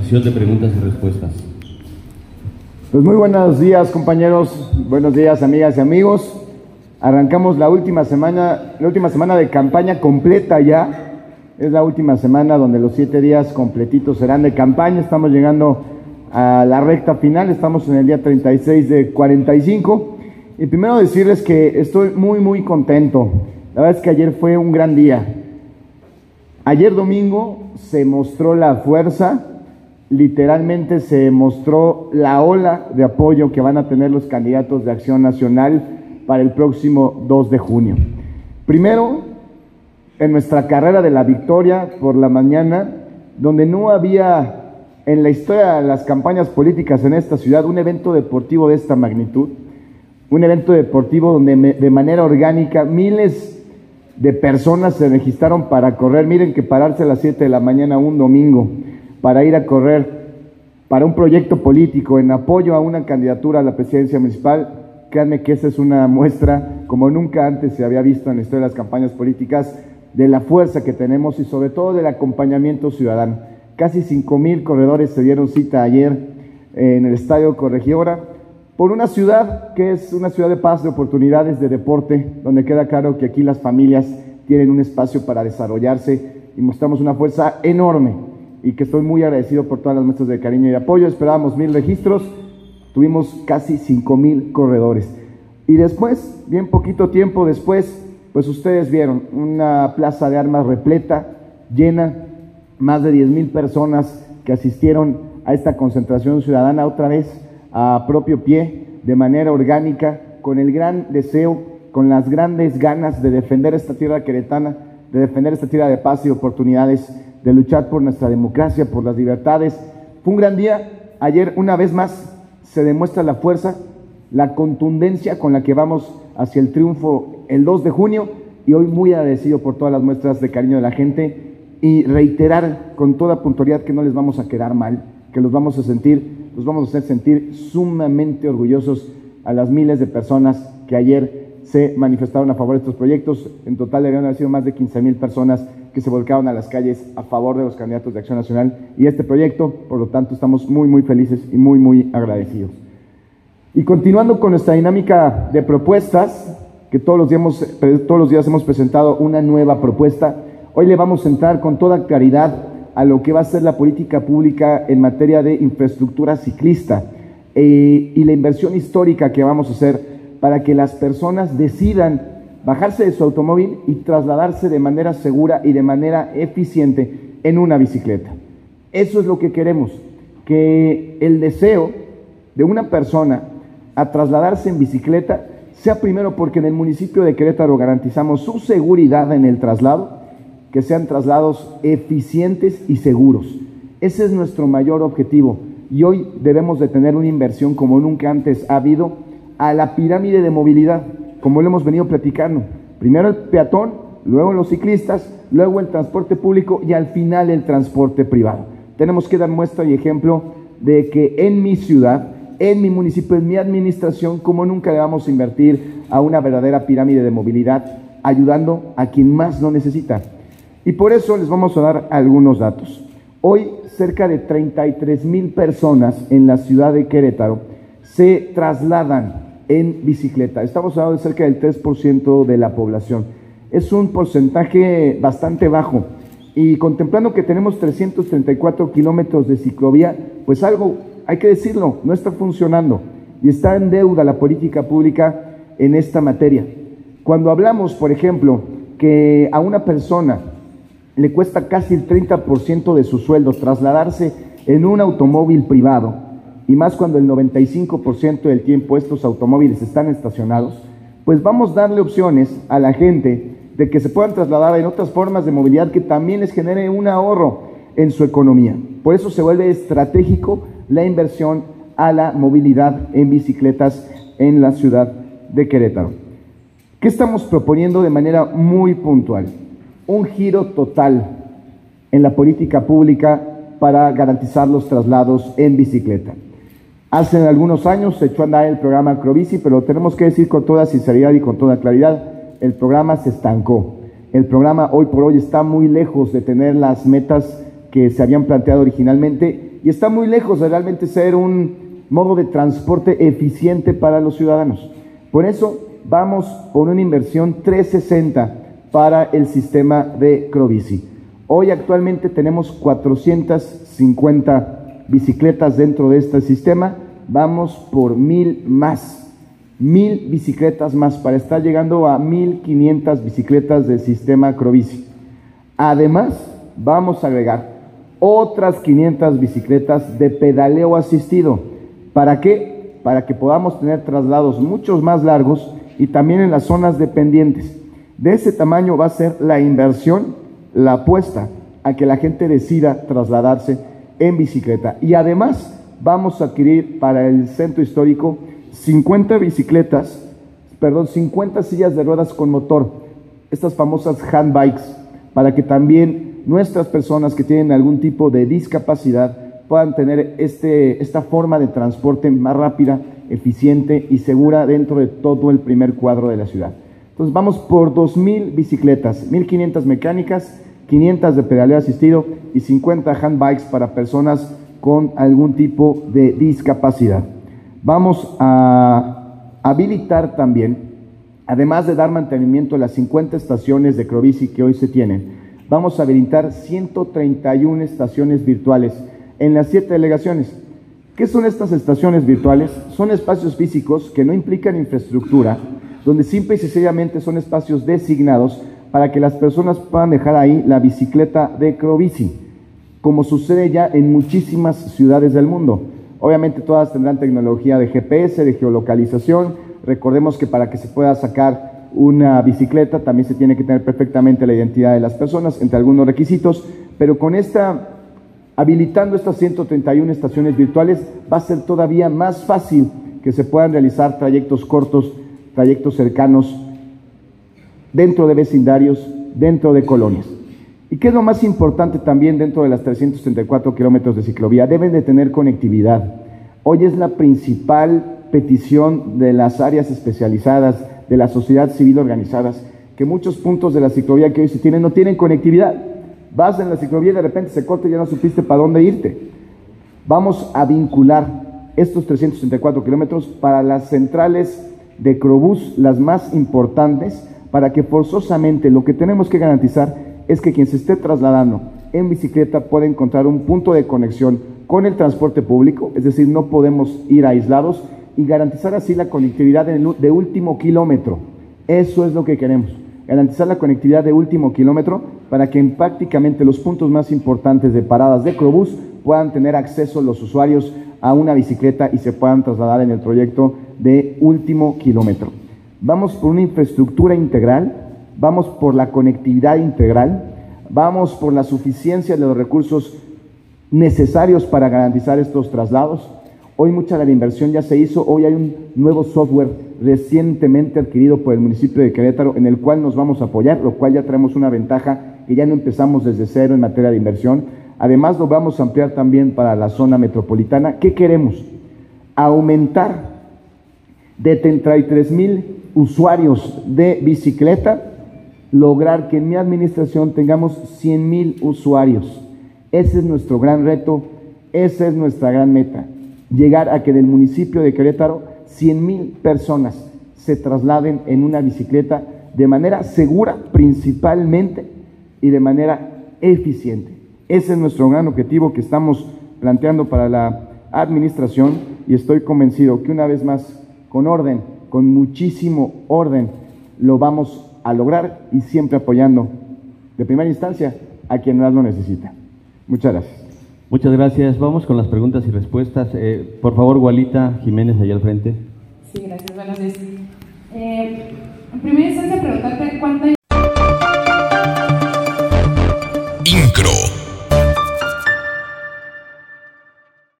Sesión de preguntas y respuestas. Pues muy buenos días, compañeros, buenos días, amigas y amigos. Arrancamos la última semana de campaña completa ya. Es la última semana donde los 7 días completitos serán de campaña. Estamos llegando a la recta final, estamos en el día 36 de 45. Y primero decirles que estoy muy contento. La verdad es que ayer fue un gran día. Ayer domingo se mostró la fuerza, literalmente se mostró la ola de apoyo que van a tener los candidatos de Acción Nacional para el próximo 2 de junio. Primero, en nuestra carrera de la victoria por la mañana, donde no había en la historia de las campañas políticas en esta ciudad un evento deportivo de esta magnitud, un evento deportivo donde de manera orgánica miles de personas se registraron para correr. Miren que pararse a las 7 de la mañana un domingo para ir a correr para un proyecto político en apoyo a una candidatura a la presidencia municipal, créanme que esa es una muestra como nunca antes se había visto en la historia de las campañas políticas, de la fuerza que tenemos y sobre todo del acompañamiento ciudadano. Casi 5,000 corredores se dieron cita ayer en el Estadio Corregidora por una ciudad que es una ciudad de paz, de oportunidades, de deporte, donde queda claro que aquí las familias tienen un espacio para desarrollarse y mostramos una fuerza enorme y que estoy muy agradecido por todas las muestras de cariño y de apoyo. Esperábamos 1,000 registros, tuvimos casi 5,000 corredores. Y después, bien poquito tiempo después, pues ustedes vieron una plaza de armas repleta, llena, más de 10,000 personas que asistieron a esta concentración ciudadana otra vez a propio pie, de manera orgánica, con el gran deseo, con las grandes ganas de defender esta tierra queretana, de defender esta tierra de paz y oportunidades, de luchar por nuestra democracia, por las libertades. Fue un gran día. Ayer, una vez más, se demuestra la fuerza, la contundencia con la que vamos hacia el triunfo el 2 de junio, y hoy muy agradecido por todas las muestras de cariño de la gente, y reiterar con toda puntualidad que no les vamos a quedar mal, que los vamos a hacer sentir sumamente orgullosos a las miles de personas que ayer se manifestaron a favor de estos proyectos. En total deberían haber sido más de 15,000 personas que se volcaron a las calles a favor de los candidatos de Acción Nacional y este proyecto. Por lo tanto, estamos muy felices y muy agradecidos. Y continuando con nuestra dinámica de propuestas, que todos los días hemos presentado una nueva propuesta, hoy le vamos a entrar con toda claridad a lo que va a ser la política pública en materia de infraestructura ciclista y la inversión histórica que vamos a hacer para que las personas decidan bajarse de su automóvil y trasladarse de manera segura y de manera eficiente en una bicicleta. Eso es lo que queremos, que el deseo de una persona a trasladarse en bicicleta sea primero porque en el municipio de Querétaro garantizamos su seguridad en el traslado, que sean traslados eficientes y seguros. Ese es nuestro mayor objetivo y hoy debemos de tener una inversión como nunca antes ha habido a la pirámide de movilidad, como lo hemos venido platicando. Primero el peatón, luego los ciclistas, luego el transporte público y al final el transporte privado. Tenemos que dar muestra y ejemplo de que en mi ciudad, en mi municipio, en mi administración, como nunca le vamos a invertir a una verdadera pirámide de movilidad, ayudando a quien más lo necesita. Y por eso les vamos a dar algunos datos. Hoy, cerca de 33,000 personas en la ciudad de Querétaro se trasladan en bicicleta. Estamos hablando de cerca del 3% de la población. Es un porcentaje bastante bajo. Y contemplando que tenemos 334 kilómetros de ciclovía, pues algo, hay que decirlo, no está funcionando. Y está en deuda la política pública en esta materia. Cuando hablamos, por ejemplo, que a una persona le cuesta casi el 30% de su sueldo trasladarse en un automóvil privado, y más cuando el 95% del tiempo estos automóviles están estacionados, pues vamos a darle opciones a la gente de que se puedan trasladar en otras formas de movilidad que también les genere un ahorro en su economía. Por eso se vuelve estratégico la inversión a la movilidad en bicicletas en la ciudad de Querétaro. ¿Qué estamos proponiendo de manera muy puntual? Un giro total en la política pública para garantizar los traslados en bicicleta. Hace algunos años se echó a andar el programa Acrobici, pero tenemos que decir con toda sinceridad y con toda claridad, el programa se estancó. El programa hoy por hoy está muy lejos de tener las metas que se habían planteado originalmente y está muy lejos de realmente ser un modo de transporte eficiente para los ciudadanos. Por eso vamos por una inversión 360 para el sistema de Crobici. Hoy actualmente tenemos 450 bicicletas dentro de este sistema, vamos por 1000 más, 1000 bicicletas más para estar llegando a 1500 bicicletas del sistema Crobici. Además, vamos a agregar otras 500 bicicletas de pedaleo asistido. ¿Para qué? Para que podamos tener traslados mucho más largos y también en las zonas dependientes. De ese tamaño va a ser la inversión, la apuesta a que la gente decida trasladarse en bicicleta. Y además vamos a adquirir para el centro histórico 50 sillas de ruedas con motor, estas famosas handbikes, para que también nuestras personas que tienen algún tipo de discapacidad puedan tener esta forma de transporte más rápida, eficiente y segura dentro de todo el primer cuadro de la ciudad. Entonces vamos por 2000 bicicletas, 1500 mecánicas, 500 de pedaleo asistido y 50 handbikes para personas con algún tipo de discapacidad. Vamos a habilitar también, además de dar mantenimiento a las 50 estaciones de Crobici que hoy se tienen, vamos a habilitar 131 estaciones virtuales en las 7 delegaciones. ¿Qué son estas estaciones virtuales? Son espacios físicos que no implican infraestructura, donde simple y sencillamente son espacios designados para que las personas puedan dejar ahí la bicicleta de Crobici, como sucede ya en muchísimas ciudades del mundo. Obviamente todas tendrán tecnología de GPS, de geolocalización. Recordemos que para que se pueda sacar una bicicleta también se tiene que tener perfectamente la identidad de las personas, entre algunos requisitos, pero con habilitando estas 131 estaciones virtuales va a ser todavía más fácil que se puedan realizar trayectos cortos, trayectos cercanos, dentro de vecindarios, dentro de colonias. ¿Y qué es lo más importante también dentro de las 334 kilómetros de ciclovía? Deben de tener conectividad. Hoy es la principal petición de las áreas especializadas, de la sociedad civil organizadas, que muchos puntos de la ciclovía que hoy se tienen no tienen conectividad. Vas en la ciclovía y de repente se corta y ya no supiste para dónde irte. Vamos a vincular estos 334 kilómetros para las centrales de Crobús, las más importantes, para que forzosamente lo que tenemos que garantizar es que quien se esté trasladando en bicicleta pueda encontrar un punto de conexión con el transporte público, es decir, no podemos ir aislados, y garantizar así la conectividad de último kilómetro. Eso es lo que queremos, garantizar la conectividad de último kilómetro para que en prácticamente los puntos más importantes de paradas de Crobús puedan tener acceso los usuarios a una bicicleta y se puedan trasladar en el proyecto de último kilómetro. Vamos por una infraestructura integral, vamos por la conectividad integral, vamos por la suficiencia de los recursos necesarios para garantizar estos traslados. Hoy mucha de la inversión ya se hizo, hoy hay un nuevo software recientemente adquirido por el municipio de Querétaro en el cual nos vamos a apoyar, lo cual ya traemos una ventaja que ya no empezamos desde cero en materia de inversión. Además lo vamos a ampliar también para la zona metropolitana. ¿Qué queremos? Aumentar de 33,000 usuarios de bicicleta, lograr que en mi administración tengamos 100,000 usuarios. Ese es nuestro gran reto, esa es nuestra gran meta, llegar a que en el municipio de Querétaro 100,000 personas se trasladen en una bicicleta de manera segura principalmente y de manera eficiente. Ese es nuestro gran objetivo que estamos planteando para la administración y estoy convencido que una vez más, con orden, con muchísimo orden, lo vamos a lograr y siempre apoyando de primera instancia a quien más lo necesita. Muchas gracias. Muchas gracias. Vamos con las preguntas y respuestas. Por favor, Gualita Jiménez, allá al frente. Sí, gracias. Buenos días. En primera instancia, preguntarte cuánta